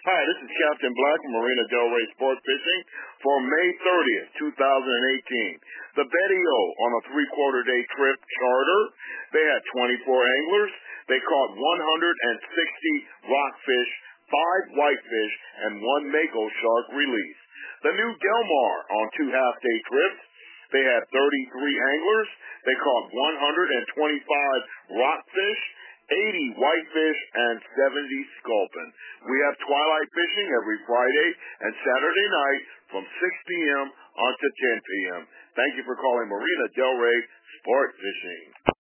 Hi, this is Captain Black from Marina Del Rey Sport Fishing for May 30th, 2018. The Betty O on a three-quarter-day trip charter. They had 24 anglers. They caught 160 rockfish, 5 whitefish, and 1 mako shark release. The new Del Mar on 2 half-day trips. They had 33 anglers. They caught 125 rockfish, 80 whitefish, and 70 sculpin. We have twilight fishing every Friday and Saturday night from 6 p.m. until 10 p.m. Thank you for calling Marina Del Rey Sport Fishing.